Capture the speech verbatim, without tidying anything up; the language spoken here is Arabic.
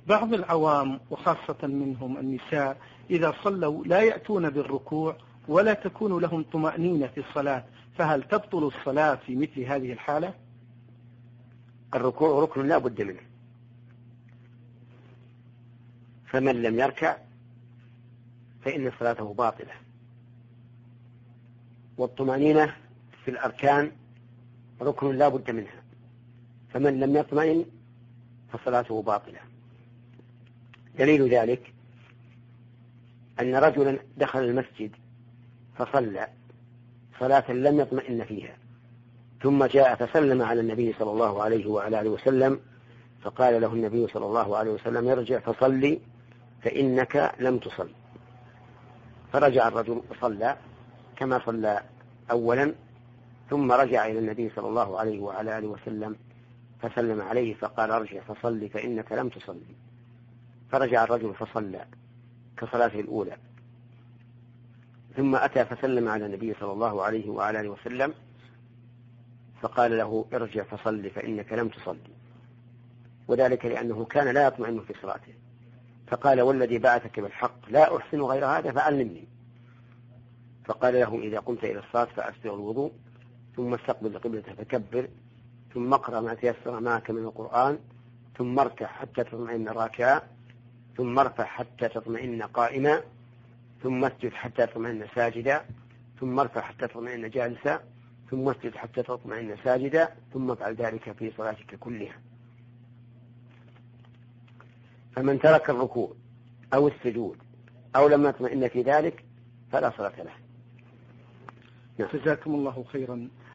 بعض العوام وخاصة منهم النساء إذا صلوا لا يأتون بالركوع ولا تكون لهم طمأنينة في الصلاة، فهل تبطل الصلاة في مثل هذه الحالة؟ الركوع ركن لا بد منه، فمن لم يركع فإن صلاته باطلة، والطمأنينة في الأركان ركن لا بد منها، فمن لم يطمئن فصلاته باطلة. دليل ذلك أن رجلا دخل المسجد فصلى صلاة لم يطمئن فيها، ثم جاء فسلم على النبي صلى الله عليه وعلى آله وسلم، فقال له النبي صلى الله عليه وسلم: ارجع فصلي فإنك لم تصل. فرجع الرجل وصلى كما صلى أولا، ثم رجع إلى النبي صلى الله عليه وعلى آله وسلم فسلم عليه فقال: ارجع فصلي فإنك لم تصلي. فرجع الرجل فصلى كصلاته الأولى، ثم أتى فسلم على النبي صلى الله عليه وعلى آله وسلم فقال له: ارجع فصلي فإنك لم تصلي، وذلك لأنه كان لا يطمئن في صلاته، فقال: والذي بعثك بالحق لا أحسن غير هذا فعلمني. فقال له: إذا قمت إلى الصلاة فأسبغ الوضوء، ثم استقبل القبلة فكبر، ثم اقرأ ما تيسر معك من القرآن، ثم اركع حتى تطمئن راكعا، ثم ارفع حتى تطمئن قائما، ثم اسجد حتى تطمئن ساجدا، ثم ارفع حتى تطمئن جالسا، ثم اسجد حتى تطمئن ساجدا، ثم افعل ذلك في صلاتك كلها. فمن ترك الركوع أو السجود أو لم يطمئن في ذلك فلا صلاة له. جزاكم الله خيرا.